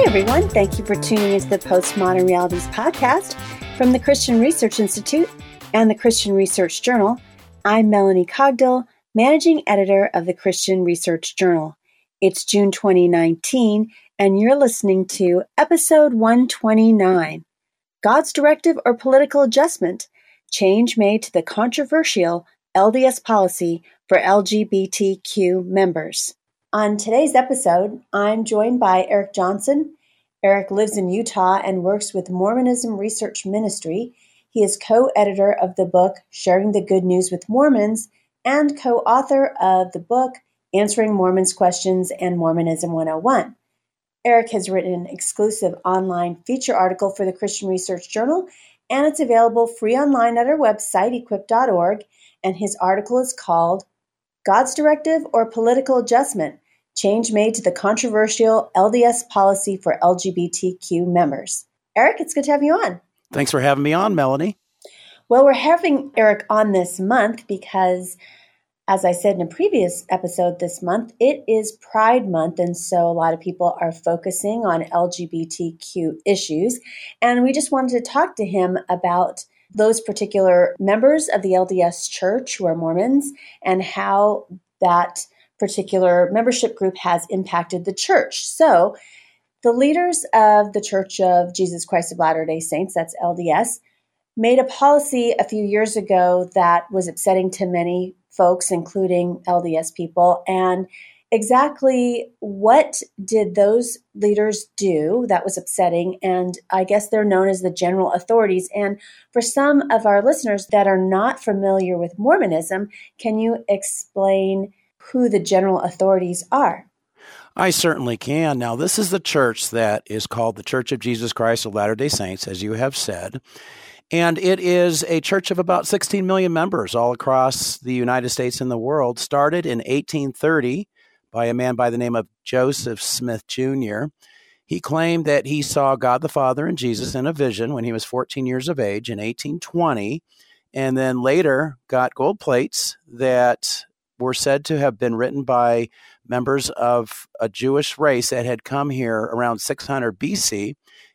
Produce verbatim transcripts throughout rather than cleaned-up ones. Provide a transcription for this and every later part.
everyone. Thank you for tuning into the Postmodern Realities podcast from the Christian Research Institute and the Christian Research Journal. I'm Melanie Cogdill, Managing Editor of the Christian Research Journal. It's June twenty nineteen, and you're listening to episode one twenty-nine, God's Directive or Political Adjustment, Change Made to the Controversial L D S Policy for L G B T Q Members. On today's episode, I'm joined by Eric Johnson. Eric lives in Utah and works with Mormonism Research Ministry. He is co-editor of the book Sharing the Good News with Mormons and co-author of the book Answering Mormons' Questions and Mormonism one oh one. Eric has written an exclusive online feature article for the Christian Research Journal, and it's available free online at our website, equip dot org, and his article is called God's Directive or Political Adjustment, Change Made to the Controversial L D S Policy for L G B T Q Members. Eric, it's good to have you on. Thanks for having me on, Melanie. Well, we're having Eric on this month because, as I said in a previous episode this month, it is Pride Month, and so a lot of people are focusing on L G B T Q issues, and we just wanted to talk to him about those particular members of the L D S Church who are Mormons and how that particular membership group has impacted the church. So the leaders of the Church of Jesus Christ of Latter-day Saints, that's L D S, made a policy a few years ago that was upsetting to many folks, including L D S people. And exactly what did those leaders do that was upsetting? And I guess they're known as the general authorities. And for some of our listeners that are not familiar with Mormonism, can you explain who the general authorities are? I certainly can. Now, this is the church that is called the Church of Jesus Christ of Latter-day Saints, as you have said. And it is a church of about sixteen million members all across the United States and the world, started in eighteen thirty by a man by the name of Joseph Smith Junior He claimed that he saw God the Father and Jesus in a vision when he was fourteen years of age in eighteen twenty, and then later got gold plates that were said to have been written by members of a Jewish race that had come here around six hundred B C,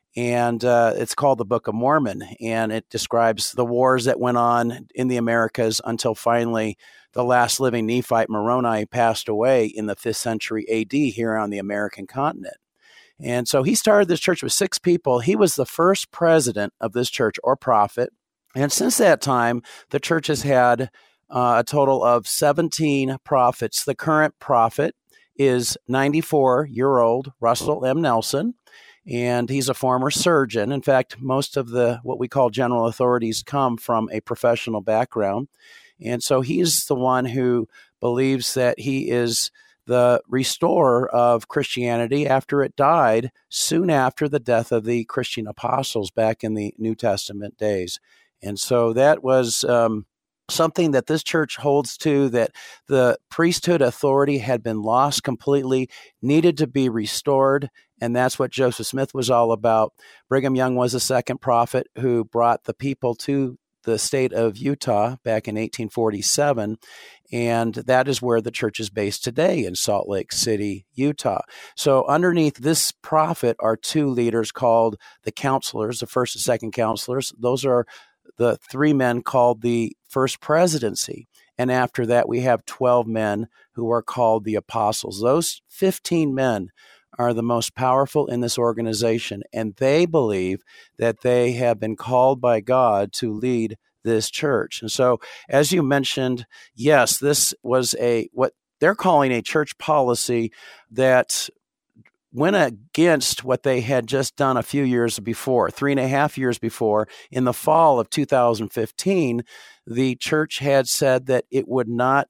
and uh, it's called the Book of Mormon, and it describes the wars that went on in the Americas until finally the last living Nephite, Moroni, passed away in the fifth century A D here on the American continent. And so he started this church with six people. He was the first president of this church or prophet, and since that time, the church has had Uh, a total of seventeen prophets. The current prophet is ninety-four-year-old Russell M. Nelson, and he's a former surgeon. In fact, most of the what we call general authorities come from a professional background. And so he's the one who believes that he is the restorer of Christianity after it died soon after the death of the Christian apostles back in the New Testament days. And so that was Um, something that this church holds to, that the priesthood authority had been lost completely, needed to be restored, and that's what Joseph Smith was all about. Brigham Young was the second prophet who brought the people to the state of Utah back in eighteen forty-seven, and that is where the church is based today in Salt Lake City, Utah. So underneath this prophet are two leaders called the counselors, the first and second counselors. Those are the three men called the First Presidency. And after that, we have twelve men who are called the Apostles. Those fifteen men are the most powerful in this organization, and they believe that they have been called by God to lead this church. And so, as you mentioned, yes, this was a what they're calling a church policy that went against what they had just done a few years before, three and a half years before. In the fall of two thousand fifteen, the church had said that it would not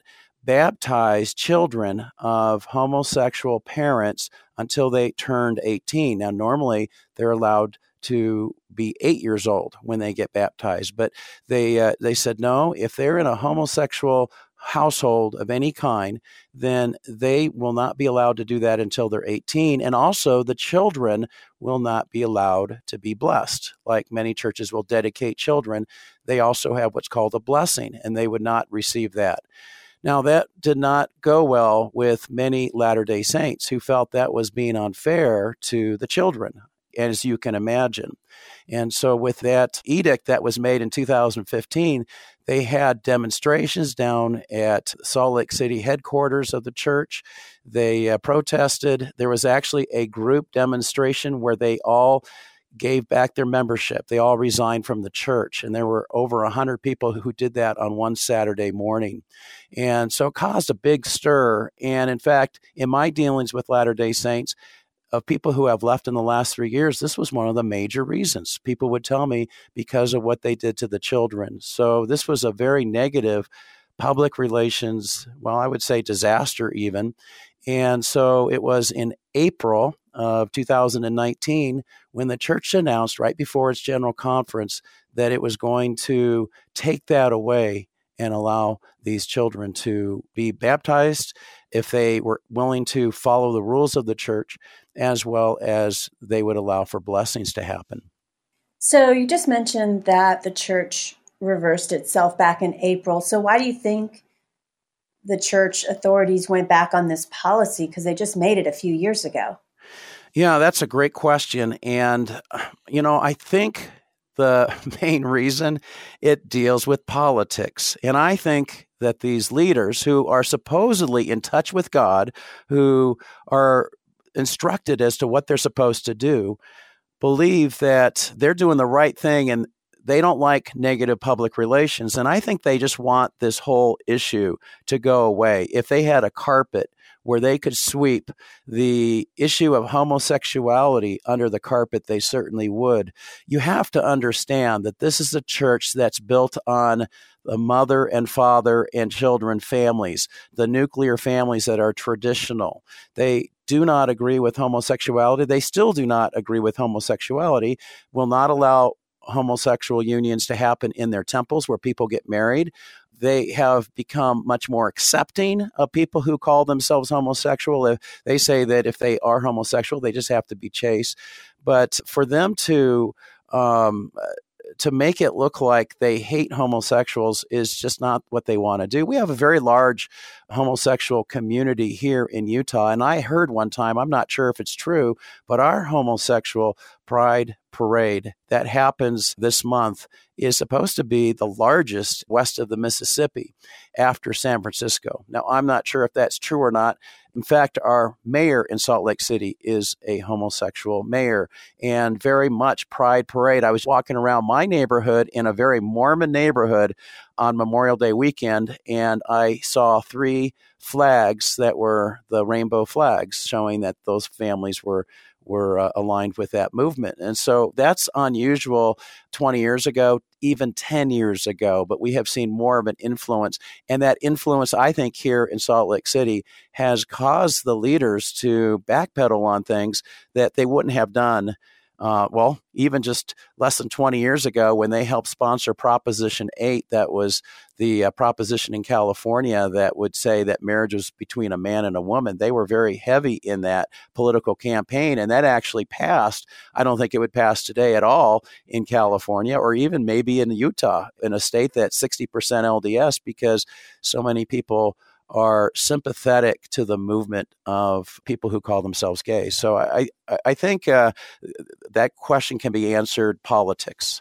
baptize children of homosexual parents until they turned eighteen. Now, normally they're allowed to be eight years old when they get baptized, but they uh, they said no, if they're in a homosexual household of any kind, then they will not be allowed to do that until they're eighteen. And also the children will not be allowed to be blessed. Like many churches will dedicate children, they also have what's called a blessing, and they would not receive that. Now, that did not go well with many Latter-day Saints who felt that was being unfair to the children, as you can imagine. And so with that edict that was made in two thousand fifteen, they had demonstrations down at Salt Lake City headquarters of the church. They uh, protested. There was actually a group demonstration where they all gave back their membership. They all resigned from the church, and there were over one hundred people who did that on one Saturday morning. And so it caused a big stir. And in fact, in my dealings with Latter-day Saints, of people who have left in the last three years, this was one of the major reasons. People would tell me because of what they did to the children. So this was a very negative public relations, well, I would say disaster even. And so it was in April of two thousand nineteen when the church announced right before its general conference that it was going to take that away and allow these children to be baptized if they were willing to follow the rules of the church, as well as they would allow for blessings to happen. So you just mentioned that the church reversed itself back in April. So why do you think the church authorities went back on this policy? Because they just made it a few years ago. Yeah, that's a great question. And, you know, I think the main reason it deals with politics. And I think that these leaders who are supposedly in touch with God, who are instructed as to what they're supposed to do, believe that they're doing the right thing and they don't like negative public relations. And I think they just want this whole issue to go away. If they had a carpet where they could sweep the issue of homosexuality under the carpet, they certainly would. You have to understand that this is a church that's built on the mother and father and children families, the nuclear families that are traditional. They do not agree with homosexuality. They still do not agree with homosexuality, will not allow homosexual unions to happen in their temples where people get married. They have become much more accepting of people who call themselves homosexual. They say that if they are homosexual, they just have to be chaste. But for them to um, to make it look like they hate homosexuals is just not what they want to do. We have a very large homosexual community here in Utah. And I heard one time, I'm not sure if it's true, but our homosexual pride parade that happens this month is supposed to be the largest west of the Mississippi after San Francisco. Now, I'm not sure if that's true or not. In fact, our mayor in Salt Lake City is a homosexual mayor, and very much pride parade. I was walking around my neighborhood in a very Mormon neighborhood on Memorial Day weekend, and I saw three flags that were the rainbow flags, showing that those families were were uh, aligned with that movement. And so that's unusual twenty years ago, even ten years ago, but we have seen more of an influence. And that influence, I think, here in Salt Lake City has caused the leaders to backpedal on things that they wouldn't have done Uh, well, even just less than twenty years ago when they helped sponsor Proposition eight, that was the uh, proposition in California that would say that marriage was between a man and a woman. They were very heavy in that political campaign, and that actually passed. I don't think it would pass today at all in California, or even maybe in Utah, in a state that's sixty percent L D S, because so many people are sympathetic to the movement of people who call themselves gay. So I, I think uh, that question can be answered politics.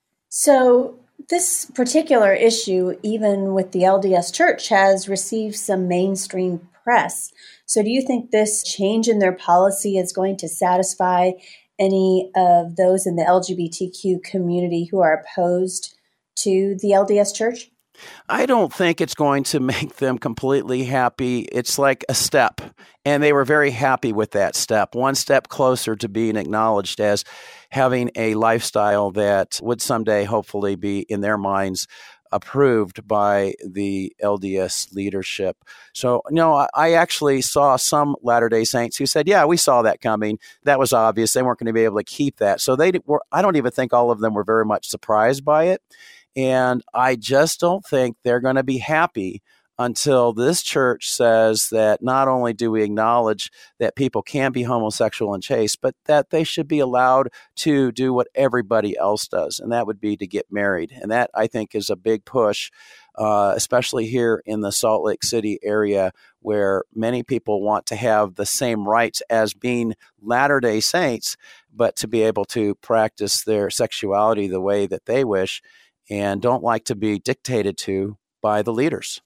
So this particular issue, even with the L D S Church, has received some mainstream press. So do you think this change in their policy is going to satisfy any of those in the L G B T Q community who are opposed to the L D S Church? I don't think it's going to make them completely happy. It's like a step, and they were very happy with that step, one step closer to being acknowledged as having a lifestyle that would someday hopefully be, in their minds, approved by the L D S leadership. So, you know, I actually saw some Latter-day Saints who said, yeah, we saw that coming. That was obvious. They weren't going to be able to keep that. So they were, I don't even think all of them were very much surprised by it. And I just don't think they're going to be happy until this church says that not only do we acknowledge that people can be homosexual and chaste, but that they should be allowed to do what everybody else does, and that would be to get married. And that, I think, is a big push, uh, especially here in the Salt Lake City area, where many people want to have the same rights as being Latter-day Saints, but to be able to practice their sexuality the way that they wish and don't like to be dictated to by the leaders.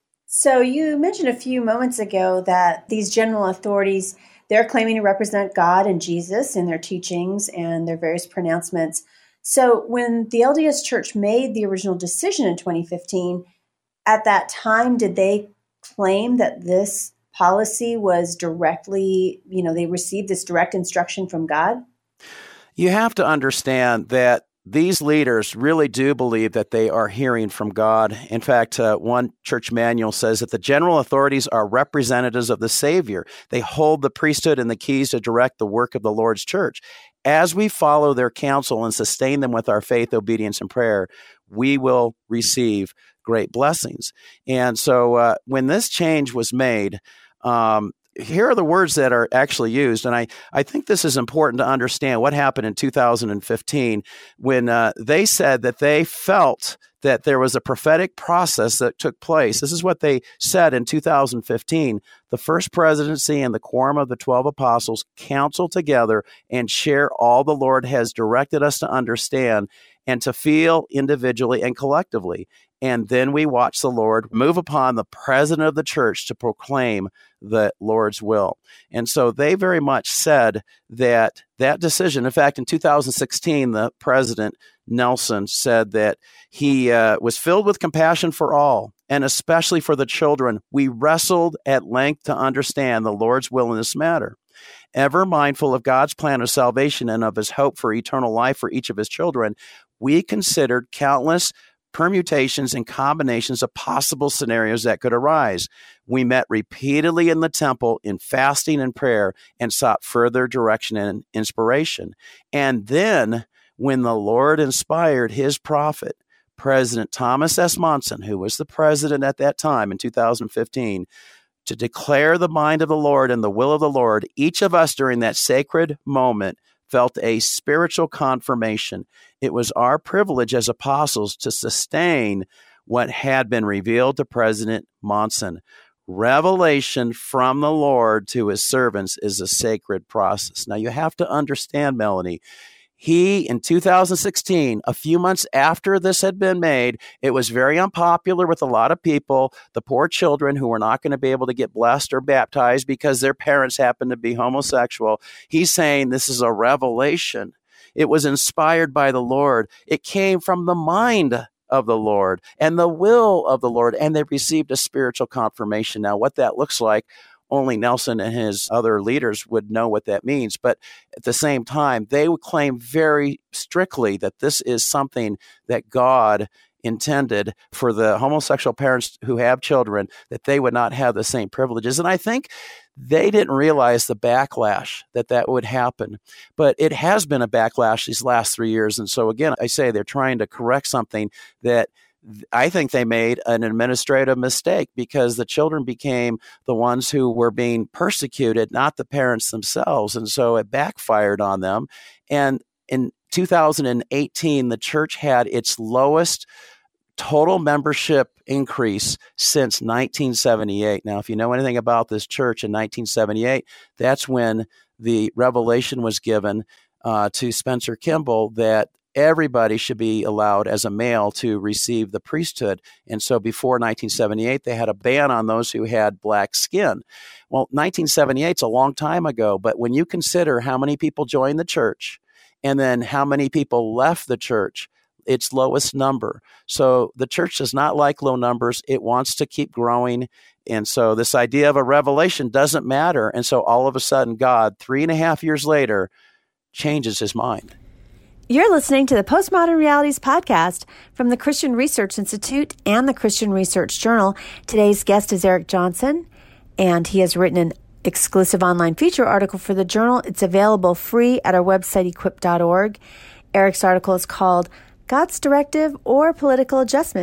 So you mentioned a few moments ago that these general authorities, they're claiming to represent God and Jesus in their teachings and their various pronouncements. So when the L D S Church made the original decision in twenty fifteen, at that time, did they claim that this policy was directly, you know, they received this direct instruction from God? You have to understand that these leaders really do believe that they are hearing from God. In fact, uh, one church manual says that the general authorities are representatives of the Savior. They hold the priesthood and the keys to direct the work of the Lord's church. As we follow their counsel and sustain them with our faith, obedience, and prayer, we will receive great blessings. And so uh, when this change was made, um, here are the words that are actually used. And I, I think this is important to understand what happened in two thousand fifteen when uh, they said that they felt that there was a prophetic process that took place. This is what they said in two thousand fifteen. The first presidency and the quorum of the twelve apostles counsel together and share all the Lord has directed us to understand and to feel individually and collectively. And then we watch the Lord move upon the president of the church to proclaim the Lord's will. And so they very much said that that decision, in fact, in two thousand sixteen, the president, Nelson, said that he uh, was filled with compassion for all, and especially for the children. We wrestled at length to understand the Lord's will in this matter. Ever mindful of God's plan of salvation and of his hope for eternal life for each of his children, we considered countless permutations and combinations of possible scenarios that could arise. We met repeatedly in the temple in fasting and prayer and sought further direction and inspiration. And then, when the Lord inspired his prophet, President Thomas S. Monson, who was the president at that time in two thousand fifteen, to declare the mind of the Lord and the will of the Lord, each of us during that sacred moment felt a spiritual confirmation. It was our privilege as apostles to sustain what had been revealed to President Monson. Revelation from the Lord to his servants is a sacred process. Now, you have to understand, Melanie, he, in two thousand sixteen, a few months after this had been made, it was very unpopular with a lot of people, the poor children who were not going to be able to get blessed or baptized because their parents happened to be homosexual. He's saying this is a revelation. It was inspired by the Lord. It came from the mind of the Lord and the will of the Lord, and they received a spiritual confirmation. Now, what that looks like, only Nelson and his other leaders would know what that means. But at the same time, they would claim very strictly that this is something that God intended for the homosexual parents who have children, that they would not have the same privileges. And I think they didn't realize the backlash that that would happen. But it has been a backlash these last three years. And so again, I say they're trying to correct something that I think they made an administrative mistake, because the children became the ones who were being persecuted, not the parents themselves. And so it backfired on them. And in two thousand eighteen, the church had its lowest total membership increase since nineteen seventy-eight. Now, if you know anything about this church, in nineteen seventy-eight, that's when the revelation was given uh, to Spencer Kimball that everybody should be allowed as a male to receive the priesthood. And so before nineteen seventy-eight, they had a ban on those who had black skin. Well, nineteen seventy-eight is a long time ago, but when you consider how many people joined the church and then how many people left the church, its lowest number. So the church does not like low numbers. It wants to keep growing. And so this idea of a revelation doesn't matter. And so all of a sudden, God, three and a half years later, changes his mind. You're listening to the Postmodern Realities podcast from the Christian Research Institute and the Christian Research Journal. Today's guest is Eric Johnson, and he has written an exclusive online feature article for the journal. It's available free at our website, equip dot org. Eric's article is called God's Directive or Political Adjustment.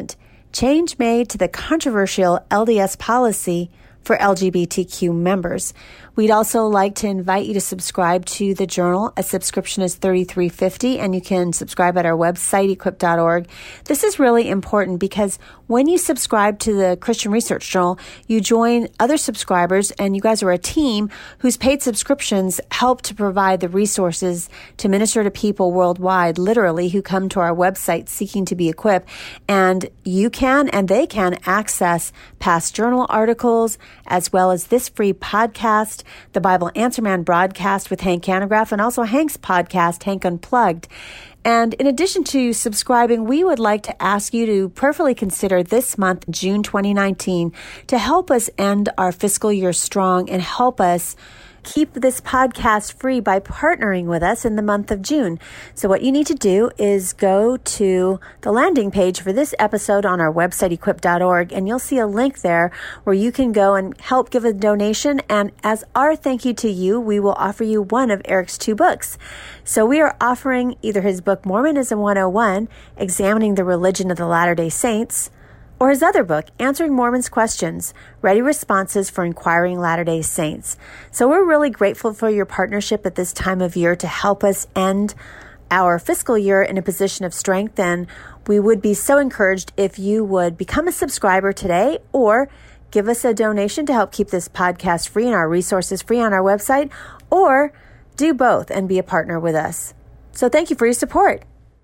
Change made to the controversial L D S policy for L G B T Q members. We'd also like to invite you to subscribe to the journal. A subscription is thirty-three dollars and fifty cents, and you can subscribe at our website, equip dot org. This is really important because when you subscribe to the Christian Research Journal, you join other subscribers, and you guys are a team whose paid subscriptions help to provide the resources to minister to people worldwide, literally, who come to our website seeking to be equipped. And you can and they can access past journal articles, as well as this free podcast, the Bible Answer Man broadcast with Hank Hanegraaff, and also Hank's podcast, Hank Unplugged. And in addition to subscribing, we would like to ask you to prayerfully consider this month, June twenty nineteen, to help us end our fiscal year strong and help us keep this podcast free by partnering with us in the month of June. So what you need to do is go to the landing page for this episode on our website, equip dot org, and you'll see a link there where you can go and help give a donation. And as our thank you to you, we will offer you one of Eric's two books. So we are offering either his book, Mormonism one oh one, Examining the Religion of the Latter-day Saints, or his other book, Answering Mormons' Questions, Ready Responses for Inquiring Latter-day Saints. So we're really grateful for your partnership at this time of year to help us end our fiscal year in a position of strength. And we would be so encouraged if you would become a subscriber today or give us a donation to help keep this podcast free and our resources free on our website, or do both and be a partner with us. So thank you for your support.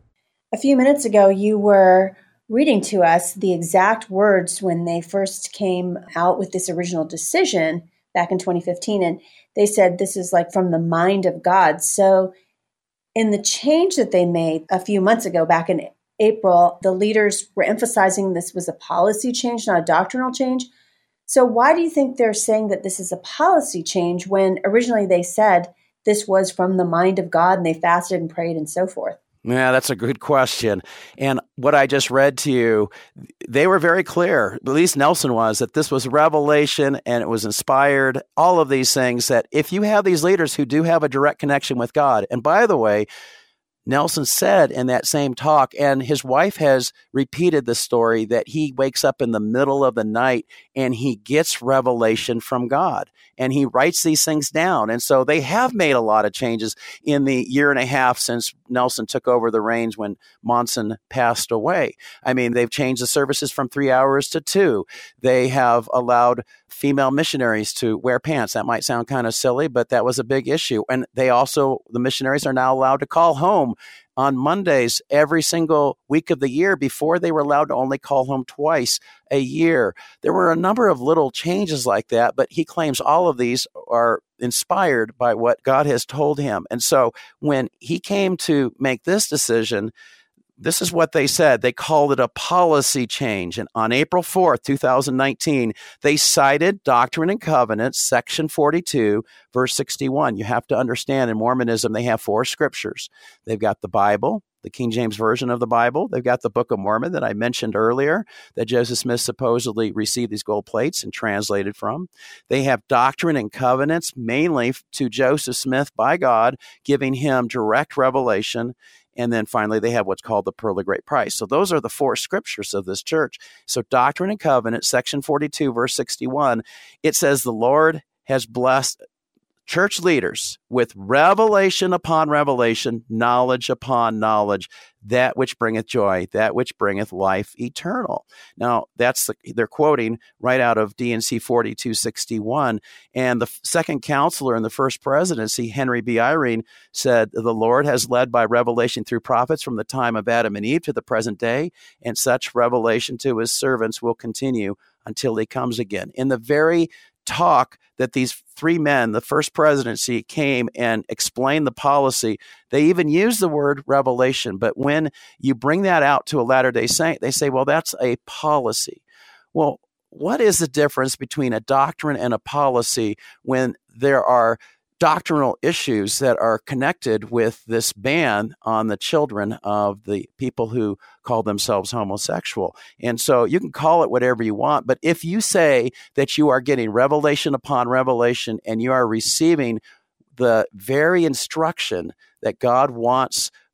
A few minutes ago, you were reading to us the exact words when they first came out with this original decision back in twenty fifteen. And they said this is like from the mind of God. So in the change that they made a few months ago, back in April, the leaders were emphasizing this was a policy change, not a doctrinal change. So why do you think they're saying that this is a policy change when originally they said this was from the mind of God and they fasted and prayed and so forth? Yeah, that's a good question. And what I just read to you, they were very clear, at least Nelson was, that this was revelation and it was inspired, all of these things, that if you have these leaders who do have a direct connection with God, and by the way, Nelson said in that same talk, and his wife has repeated the story, that he wakes up in the middle of the night and he gets revelation from God and he writes these things down. And so they have made a lot of changes in the year and a half since Nelson took over the reins when Monson passed away. I mean, they've changed the services from three hours to two. They have allowed female missionaries to wear pants. That might sound kind of silly, but that was a big issue. And they also, the missionaries are now allowed to call home on Mondays every single week of the year. Before, they were allowed to only call home twice a year. There were a number of little changes like that, but he claims all of these are inspired by what God has told him. And so when he came to make this decision, this is what they said. They called it a policy change. And on April fourth, twenty nineteen, they cited Doctrine and Covenants, section forty-two, verse sixty-one. You have to understand, in Mormonism, they have four scriptures. They've got the Bible, the King James Version of the Bible. They've got the Book of Mormon that I mentioned earlier, that Joseph Smith supposedly received these gold plates and translated from. They have Doctrine and Covenants, mainly to Joseph Smith by God, giving him direct revelation. And then finally, they have what's called the Pearl of Great Price. So those are the four scriptures of this church. So Doctrine and Covenants, section forty-two, verse sixty-one, it says the Lord has blessed church leaders with revelation upon revelation, knowledge upon knowledge, that which bringeth joy, that which bringeth life eternal. Now, that's the, they're quoting right out of D and C forty-two sixty-one. And the second counselor in the first presidency, Henry B. Eyring, said, the Lord has led by revelation through prophets from the time of Adam and Eve to the present day, and such revelation to his servants will continue until he comes again. In the very talk that these three men, the first presidency, came and explained the policy, they even use the word revelation. But when you bring that out to a Latter-day Saint, they say, well, that's a policy. Well, what is the difference between a doctrine and a policy when there are doctrinal issues that are connected with this ban on the children of the people who call themselves homosexual? And so you can call it whatever you want, but if you say that you are getting revelation upon revelation and you are receiving the very instruction that God wants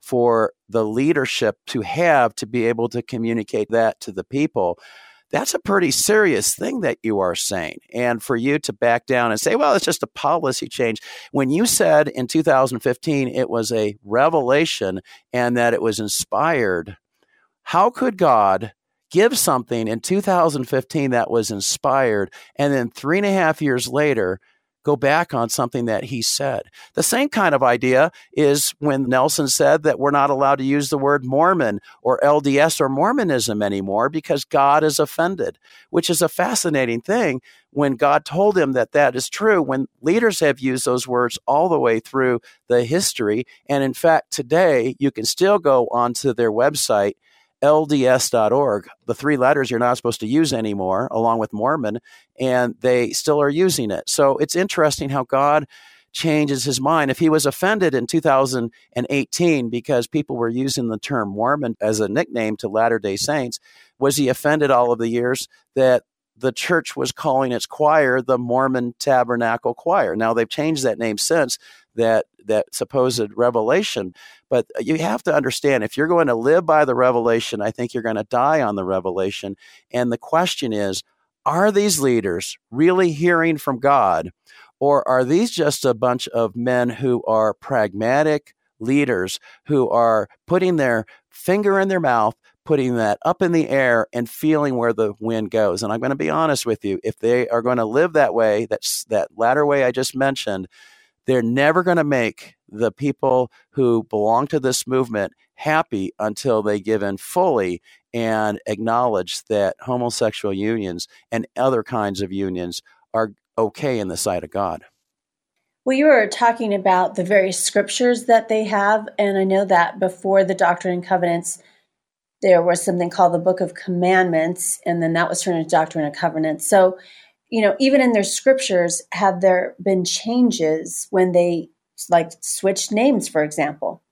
for the leadership to have to be able to communicate that to the people. That's a pretty serious thing that you are saying. And for you to back down and say, well, it's just a policy change. When you said in two thousand fifteen it was a revelation and that it was inspired, how could God give something in two thousand fifteen that was inspired and then three and a half years later go back on something that he said? The same kind of idea is when Nelson said that we're not allowed to use the word Mormon or L D S or Mormonism anymore because God is offended, which is a fascinating thing when God told him that that is true, when leaders have used those words all the way through the history. And in fact, today you can still go onto their website, L D S dot org, the three letters you're not supposed to use anymore, along with Mormon, and they still are using it. So it's interesting how God changes his mind. If he was offended in two thousand eighteen because people were using the term Mormon as a nickname to Latter-day Saints, was he offended all of the years that the church was calling its choir the Mormon Tabernacle Choir? Now, they've changed that name since that that supposed revelation. But you have to understand, if you're going to live by the revelation, I think you're going to die on the revelation. And the question is, are these leaders really hearing from God, or are these just a bunch of men who are pragmatic leaders who are putting their finger in their mouth, putting that up in the air and feeling where the wind goes? And I'm going to be honest with you, if they are going to live that way, that's that latter way I just mentioned, they're never going to make the people who belong to this movement happy until they give in fully and acknowledge that homosexual unions and other kinds of unions are okay in the sight of God. Well, you were talking about the various scriptures that they have, and I know that before the Doctrine and Covenants, there was something called the Book of Commandments, and then that was turned into Doctrine and Covenants. So, you know, even in their scriptures, have there been changes when they like switched names, for example?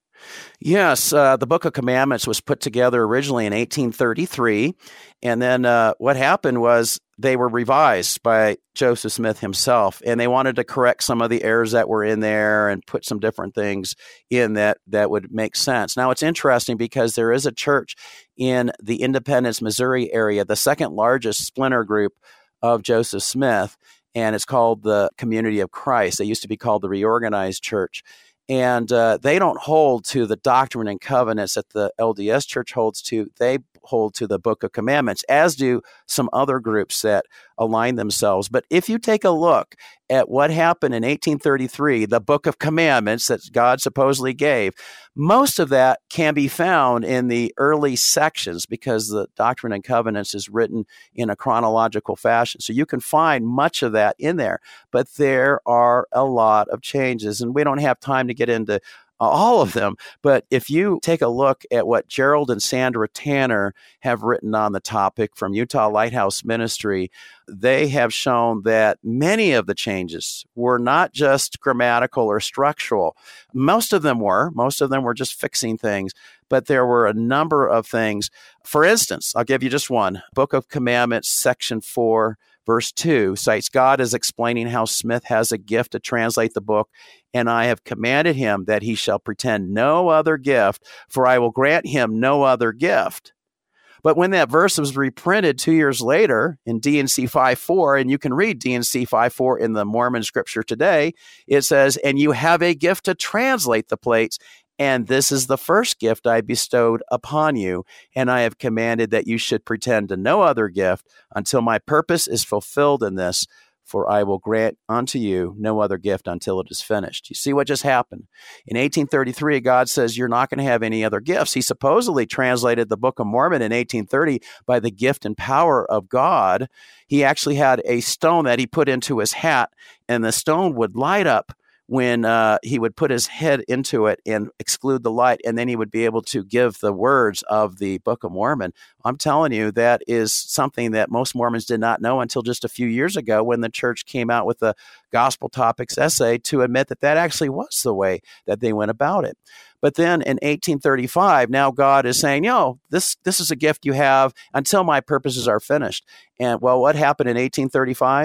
Yes, uh, the Book of Commandments was put together originally in eighteen thirty-three, and then uh, what happened was they were revised by Joseph Smith himself, and they wanted to correct some of the errors that were in there and put some different things in that that would make sense. Now, it's interesting because there is a church in the Independence, Missouri area, the second largest splinter group of Joseph Smith, and it's called the Community of Christ. They used to be called the Reorganized Church. And uh, they don't hold to the Doctrine and Covenants that the L D S Church holds to. They hold to the Book of Commandments, as do some other groups that align themselves. But if you take a look at what happened in eighteen thirty-three, the Book of Commandments that God supposedly gave, most of that can be found in the early sections because the Doctrine and Covenants is written in a chronological fashion. So you can find much of that in there. But there are a lot of changes, and we don't have time to get into all of them. But if you take a look at what Gerald and Sandra Tanner have written on the topic from Utah Lighthouse Ministry, they have shown that many of the changes were not just grammatical or structural. Most of them were. Most of them were just fixing things. But there were a number of things. For instance, I'll give you just one. Book of Commandments, section four, verse two, cites God as explaining how Smith has a gift to translate the book, and I have commanded him that he shall pretend no other gift, for I will grant him no other gift. But when that verse was reprinted two years later in D and C five four, and you can read D and C five four in the Mormon scripture today, it says, and you have a gift to translate the plates, and this is the first gift I bestowed upon you, and I have commanded that you should pretend to no other gift until my purpose is fulfilled in this, for I will grant unto you no other gift until it is finished. You see what just happened? In eighteen thirty-three, God says you're not going to have any other gifts. He supposedly translated the Book of Mormon in eighteen thirty by the gift and power of God. He actually had a stone that he put into his hat, and the stone would light up when uh, he would put his head into it and exclude the light, and then he would be able to give the words of the Book of Mormon. I'm telling you, that is something that most Mormons did not know until just a few years ago when the church came out with the Gospel Topics essay to admit that that actually was the way that they went about it. But then in eighteen thirty-five, now God is saying, yo, this, this is a gift you have until my purposes are finished. And well, what happened in eighteen thirty-five?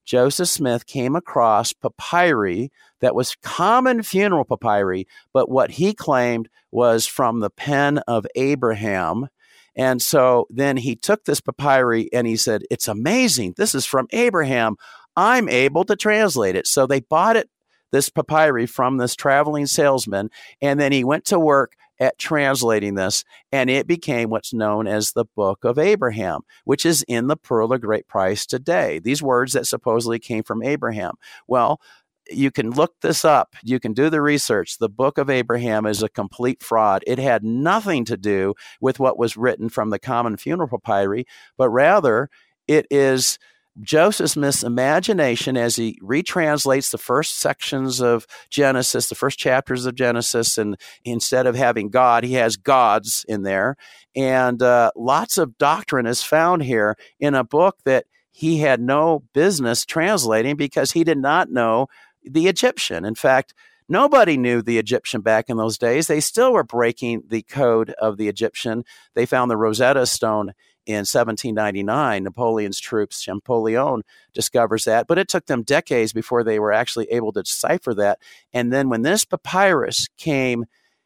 Joseph Smith came across papyri that was common funeral papyri, but what he claimed was from the pen of Abraham. And so then he took this papyri and he said, it's amazing. This is from Abraham. I'm able to translate it. So they bought it, this papyri, from this traveling salesman, and then he went to work at translating this, and it became what's known as the Book of Abraham, which is in the Pearl of Great Price today. These words that supposedly came from Abraham. Well, you can look this up. You can do the research. The Book of Abraham is a complete fraud. It had nothing to do with what was written from the common funeral papyri, but rather it is Joseph Smith's imagination as he retranslates the first sections of Genesis, the first chapters of Genesis, and instead of having God, he has gods in there. And uh, lots of doctrine is found here in a book that he had no business translating because he did not know the Egyptian. In fact, nobody knew the Egyptian back in those days. They still were breaking the code of the Egyptian. They found the Rosetta Stone in seventeen ninety-nine. Napoleon's troops, Champollion, discovers that, but it took them decades before they were actually able to decipher that. And then when this papyrus came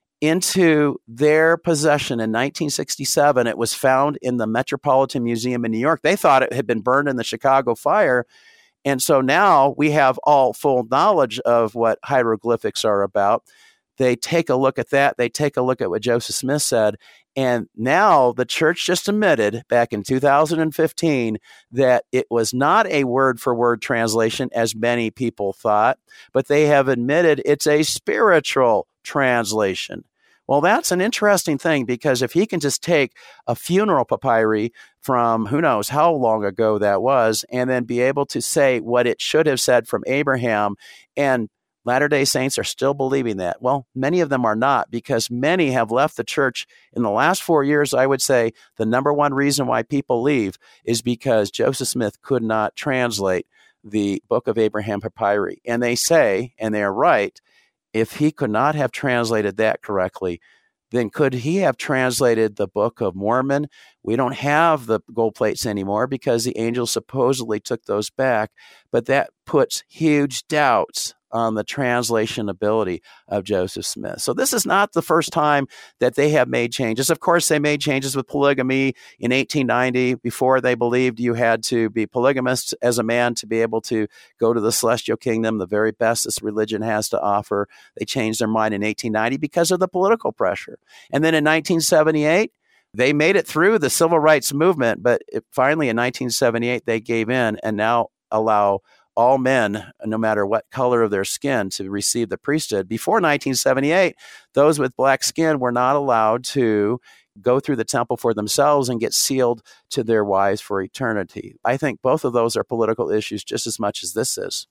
into their possession in nineteen sixty-seven, it was found in the Metropolitan Museum in New York. They thought it had been burned in the Chicago fire. And so now we have all full knowledge of what hieroglyphics are about. They take a look at that. They take a look at what Joseph Smith said. And now the church just admitted back in two thousand fifteen that it was not a word-for-word translation, as many people thought, but they have admitted it's a spiritual translation. Well, that's an interesting thing, because if he can just take a funeral papyri from who knows how long ago that was, and then be able to say what it should have said from Abraham, and Latter-day Saints are still believing that. Well, many of them are not, because many have left the church in the last four years. I would say the number one reason why people leave is because Joseph Smith could not translate the Book of Abraham papyri. And they say, and they are right, if he could not have translated that correctly, then could he have translated the Book of Mormon? We don't have the gold plates anymore because the angels supposedly took those back, but that puts huge doubts on the translation ability of Joseph Smith. So this is not the first time that they have made changes. Of course, they made changes with polygamy in eighteen ninety. Before, they believed you had to be polygamist as a man to be able to go to the celestial kingdom, the very best this religion has to offer. They changed their mind in eighteen ninety because of the political pressure. And then in nineteen seventy-eight, they made it through the civil rights movement, but it, finally in nineteen seventy-eight, they gave in and now allow all men, no matter what color of their skin, to receive the priesthood. Before nineteen seventy-eight, those with black skin were not allowed to go through the temple for themselves and get sealed to their wives for eternity. I think both of those are political issues just as much as this is.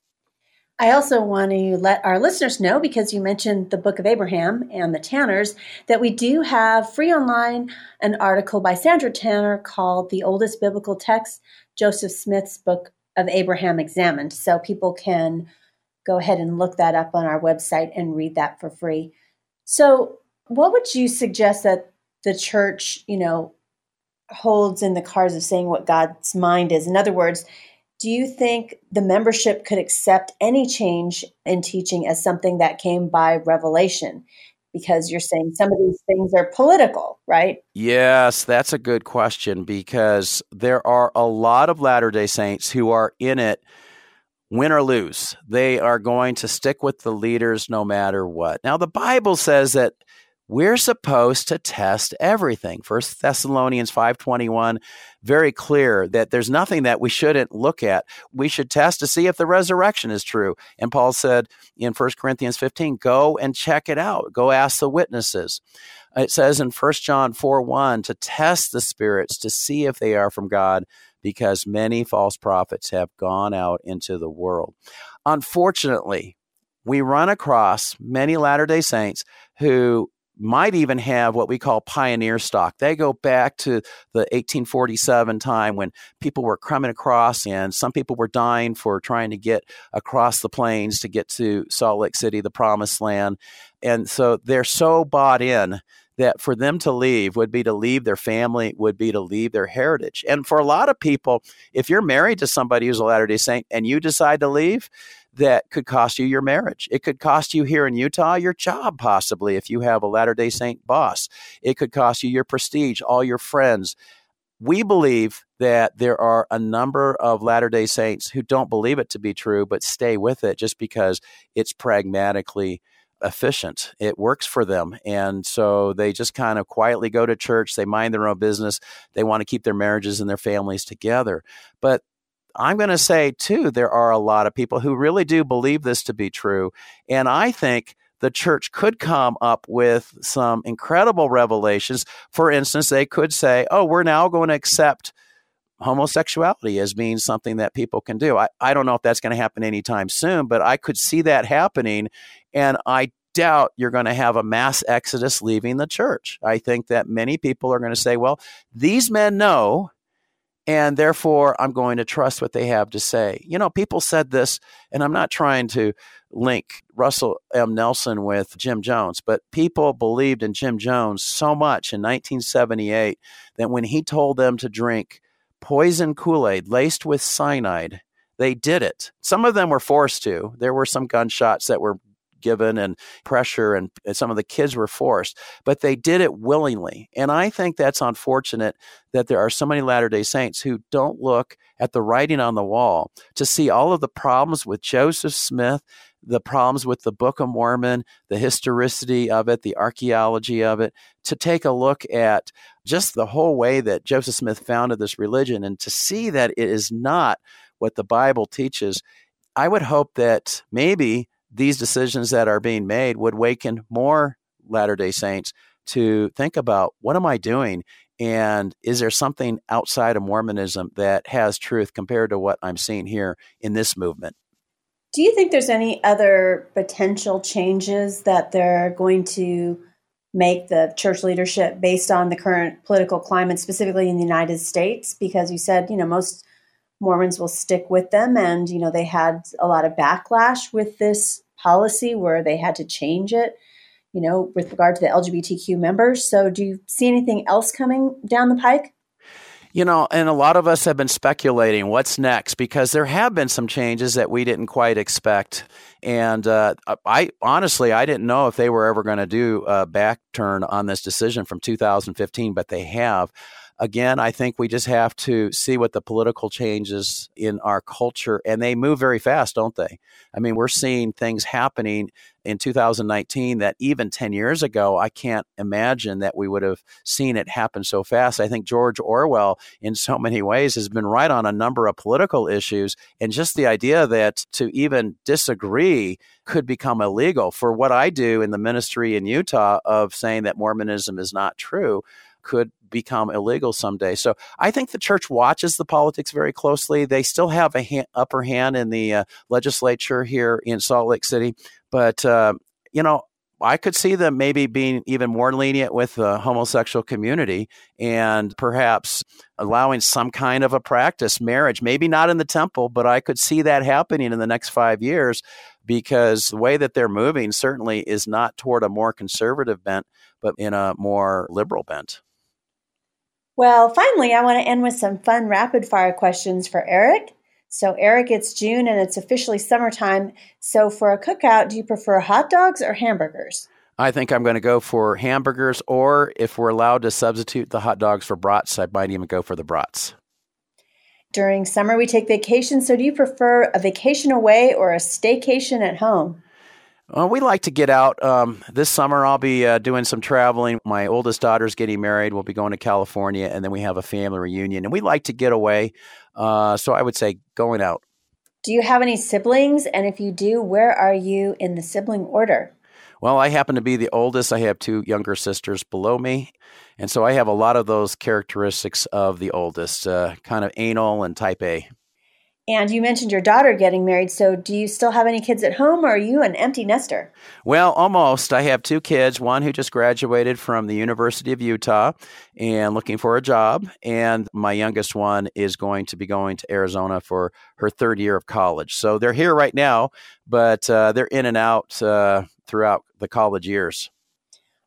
I also want to let our listeners know, because you mentioned the Book of Abraham and the Tanners, that we do have free online an article by Sandra Tanner called The Oldest Biblical Text, Joseph Smith's Book of Abraham Examined. So people can go ahead and look that up on our website and read that for free. So what would you suggest that the church, you know, holds in the cards of saying what God's mind is? In other words, do you think the membership could accept any change in teaching as something that came by revelation? Because you're saying some of these things are political, right? Yes, that's a good question, because there are a lot of Latter-day Saints who are in it win or lose. They are going to stick with the leaders no matter what. Now, the Bible says that we're supposed to test everything. First Thessalonians five twenty-one, very clear that there's nothing that we shouldn't look at. We should test to see if the resurrection is true. And Paul said in First Corinthians fifteen, go and check it out. Go ask the witnesses. It says in First John four one to test the spirits to see if they are from God, because many false prophets have gone out into the world. Unfortunately, we run across many Latter-day Saints who might even have what we call pioneer stock. They go back to the eighteen forty-seven time when people were coming across, and some people were dying for trying to get across the plains to get to Salt Lake City, the promised land. And so they're so bought in that for them to leave would be to leave their family, would be to leave their heritage. And for a lot of people, if you're married to somebody who's a Latter-day Saint and you decide to leave, that could cost you your marriage. It could cost you here in Utah your job, possibly, if you have a Latter-day Saint boss. It could cost you your prestige, all your friends. We believe that there are a number of Latter-day Saints who don't believe it to be true, but stay with it just because it's pragmatically efficient. It works for them. And so they just kind of quietly go to church. They mind their own business. They want to keep their marriages and their families together. But I'm going to say, too, there are a lot of people who really do believe this to be true. And I think the church could come up with some incredible revelations. For instance, they could say, oh, we're now going to accept homosexuality as being something that people can do. I, I don't know if that's going to happen anytime soon, but I could see that happening. And I doubt you're going to have a mass exodus leaving the church. I think that many people are going to say, well, these men know, and therefore I'm going to trust what they have to say. You know, people said this, and I'm not trying to link Russell M. Nelson with Jim Jones, but people believed in Jim Jones so much in nineteen seventy-eight that when he told them to drink poison Kool-Aid laced with cyanide, they did it. Some of them were forced to. There were some gunshots that were given and pressure, and, and some of the kids were forced, but they did it willingly. And I think that's unfortunate that there are so many Latter-day Saints who don't look at the writing on the wall to see all of the problems with Joseph Smith, the problems with the Book of Mormon, the historicity of it, the archaeology of it, to take a look at just the whole way that Joseph Smith founded this religion and to see that it is not what the Bible teaches. I would hope that maybe these decisions that are being made would waken more Latter-day Saints to think about, what am I doing? And is there something outside of Mormonism that has truth compared to what I'm seeing here in this movement? Do you think there's any other potential changes that they're going to make the church leadership based on the current political climate, specifically in the United States? Because you said, you know, most Mormons will stick with them, and, you know, they had a lot of backlash with this policy where they had to change it, you know, with regard to the L G B T Q members. So do you see anything else coming down the pike? You know, and a lot of us have been speculating what's next, because there have been some changes that we didn't quite expect. And uh, I honestly, I didn't know if they were ever going to do a back turn on this decision from two thousand fifteen, but they have. Again, I think we just have to see what the political changes in our culture, and they move very fast, don't they? I mean, we're seeing things happening in two thousand nineteen that even ten years ago, I can't imagine that we would have seen it happen so fast. I think George Orwell, in so many ways, has been right on a number of political issues. And just the idea that to even disagree could become illegal. For what I do in the ministry in Utah of saying that Mormonism is not true could become illegal someday. So I think the church watches the politics very closely. They still have a hand, upper hand in the uh, legislature here in Salt Lake City. But, uh, you know, I could see them maybe being even more lenient with the homosexual community and perhaps allowing some kind of a practice, marriage, maybe not in the temple, but I could see that happening in the next five years because the way that they're moving certainly is not toward a more conservative bent, but in a more liberal bent. Well, finally, I want to end with some fun rapid fire questions for Eric. So, Eric, it's June and it's officially summertime. So, for a cookout, do you prefer hot dogs or hamburgers? I think I'm going to go for hamburgers, or if we're allowed to substitute the hot dogs for brats, I might even go for the brats. During summer, we take vacations. So, do you prefer a vacation away or a staycation at home? Well, we like to get out. Um, this summer, I'll be uh, doing some traveling. My oldest daughter's getting married. We'll be going to California, and then we have a family reunion. And we like to get away. Uh, so I would say going out. Do you have any siblings? And if you do, where are you in the sibling order? Well, I happen to be the oldest. I have two younger sisters below me. And so I have a lot of those characteristics of the oldest, uh, kind of anal and type A. And you mentioned your daughter getting married. So do you still have any kids at home, or are you an empty nester? Well, almost. I have two kids, one who just graduated from the University of Utah and looking for a job. And my youngest one is going to be going to Arizona for her third year of college. So they're here right now, but uh, they're in and out uh, throughout the college years.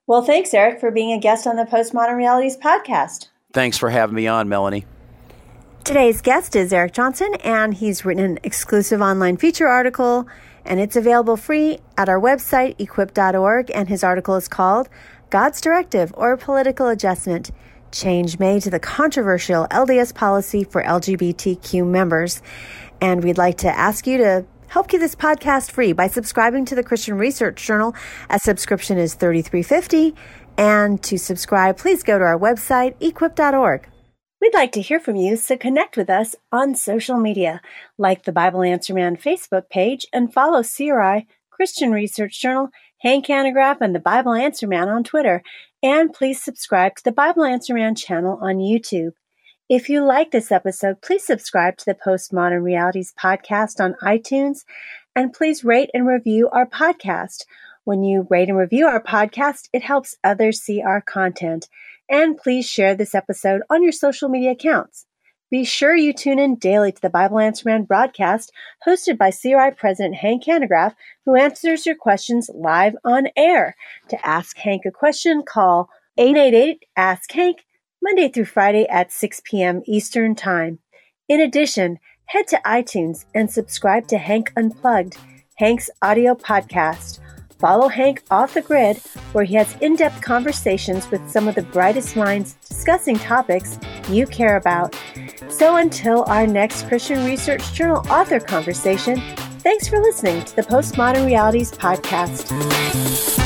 Well, thanks, Eric, for being a guest on the Postmodern Realities podcast. Thanks for having me on, Melanie. Today's guest is Eric Johnson, and he's written an exclusive online feature article, and it's available free at our website, equip dot org, and his article is called God's Directive or Political Adjustment, Change Made to the Controversial L D S Policy for L G B T Q Members. And we'd like to ask you to help keep this podcast free by subscribing to the Christian Research Journal. A subscription is thirty-three fifty. And to subscribe, please go to our website, equip dot org. We'd like to hear from you, so connect with us on social media, like the Bible Answer Man Facebook page, and follow C R I, Christian Research Journal, Hank Hanegraaff, and the Bible Answer Man on Twitter. And please subscribe to the Bible Answer Man channel on YouTube. If you like this episode, please subscribe to the Postmodern Realities podcast on iTunes, and please rate and review our podcast. When you rate and review our podcast, it helps others see our content. And please share this episode on your social media accounts. Be sure you tune in daily to the Bible Answer Man broadcast hosted by C R I President Hank Hanegraaff, who answers your questions live on air. To ask Hank a question, call eight eight eight, ask Hank, Monday through Friday at six p.m. Eastern Time. In addition, head to iTunes and subscribe to Hank Unplugged, Hank's audio podcast. Follow Hank Off the Grid, where he has in-depth conversations with some of the brightest minds discussing topics you care about. So until our next Christian Research Journal author conversation, thanks for listening to the Postmodern Realities podcast.